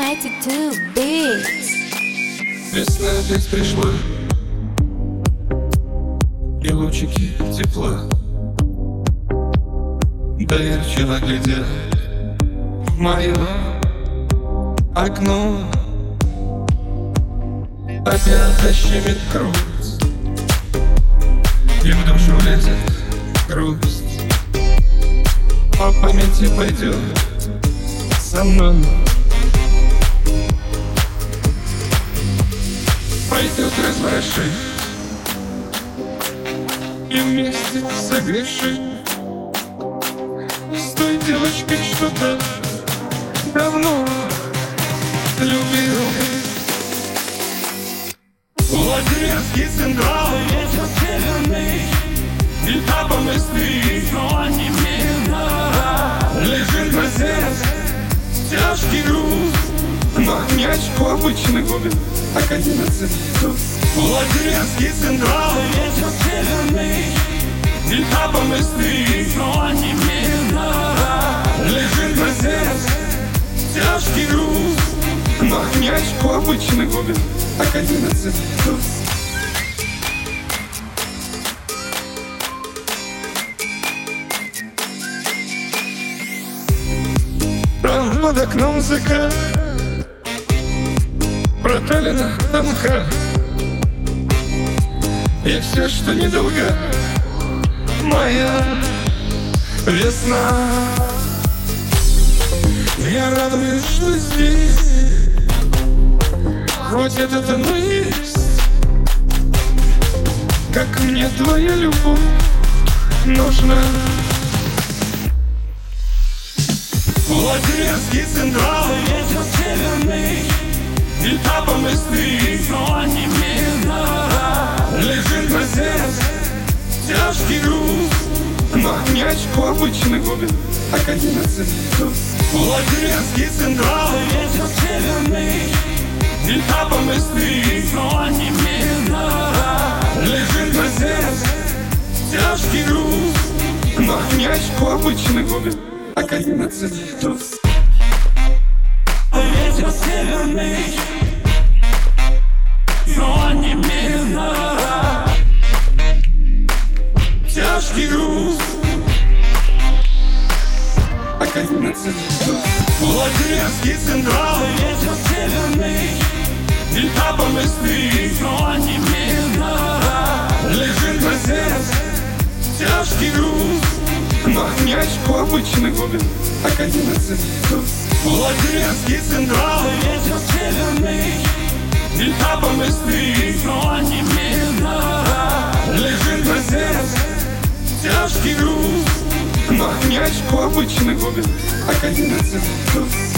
92 Beats. Весна опять пришла, и лучики тепла доверчиво глядят в мое окно. Опять защемит грусть, и в душу лезет грусть. По памяти пойдет со мной, пойдет разворошить и вместе согрешить с той девочкой, что-то давно любил. Владимирский централ, ветер северный, этапом исты, но не медно. Лежит на сердце тяжкий груз, но не очко обычный губит, так 11 туз. Владимирский централ, ветер северный, этапом исты, но не медно. Лежит на сердце тяжкий груз, но не очко обычный губит, так 11 туз. Под окном закат, проталина мха, и все, что недолго, моя весна. Я радуюсь, что здесь хоть эта мысль, как мне твоя любовь нужна. Владимирский централ, ветер северный, этапом исты, но не медно. Лежит на сердце тяжкий груз, но не очко обычный губит, так 11 туз. Владимирский централ, ветер северный, этапом исты, но не медно. Лежит на сердце тяжкий груз, но не очко обычный губит, так 11 туз. Ветер северный, но не медно. Тяжкий груз, так 11 туз. Владимирский централ, ветер северный, этапом исты, но не медно. Лежит на сердце тяжкий груз, но не очко обычный губит, так 11 туз. Владимирский централ, ветер северный, этапом исты, но не медно. Лежит на сердце тяжкий груз, но не очко обычный губит, так 11 туз.